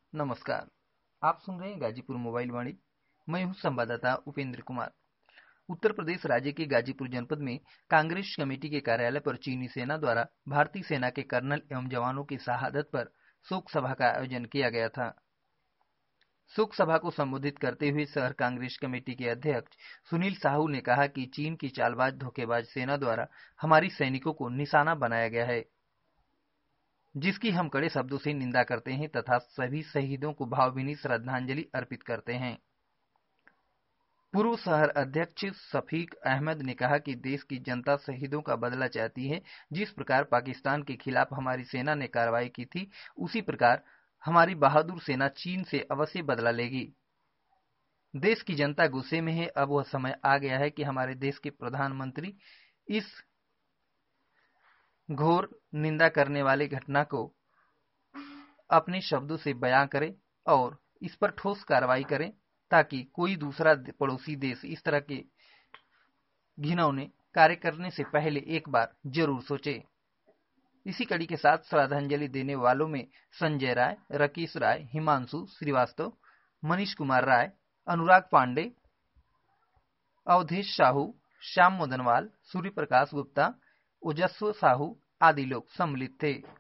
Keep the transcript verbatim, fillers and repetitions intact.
नमस्कार। आप सुन रहे हैं गाजीपुर मोबाइल वाणी। मैं हूं संवाददाता उपेंद्र कुमार। उत्तर प्रदेश राज्य के गाजीपुर जनपद में कांग्रेस कमेटी के कार्यालय पर चीनी सेना द्वारा भारतीय सेना के कर्नल एवं जवानों की शहादत पर शोक सभा का आयोजन किया गया था। शोक सभा को संबोधित करते हुए शहर कांग्रेस कमेटी के अध्यक्ष सुनील साहू ने कहा कि चीन की चालबाज धोखेबाज सेना द्वारा हमारी सैनिकों को निशाना बनाया गया है, जिसकी हम कड़े शब्दों से निंदा करते हैं तथा सभी शहीदों को भावभीनी श्रद्धांजलि अर्पित करते हैं। पूर्व शहर अध्यक्ष शफीक अहमद ने कहा कि देश की जनता शहीदों का बदला चाहती है। जिस प्रकार पाकिस्तान के खिलाफ हमारी सेना ने कार्रवाई की थी, उसी प्रकार हमारी बहादुर सेना चीन से अवश्य बदला लेगी। देश की जनता गुस्से में है। अब वह समय आ गया है कि हमारे देश के प्रधानमंत्री इस घोर निंदा करने वाली घटना को अपने शब्दों से बयां करें और इस पर ठोस कार्रवाई करें, ताकि कोई दूसरा पड़ोसी देश इस तरह के घिनौने कार्य करने से पहले एक बार जरूर सोचे। इसी कड़ी के साथ श्रद्धांजलि देने वालों में संजय राय, राकेश राय, हिमांशु श्रीवास्तव, मनीष कुमार राय, अनुराग पांडे, अवधेश साहू, श्याम मोदनवाल, सूर्य प्रकाश गुप्ता, ओजस्व साहू आदि लोग सम्मिलित थे।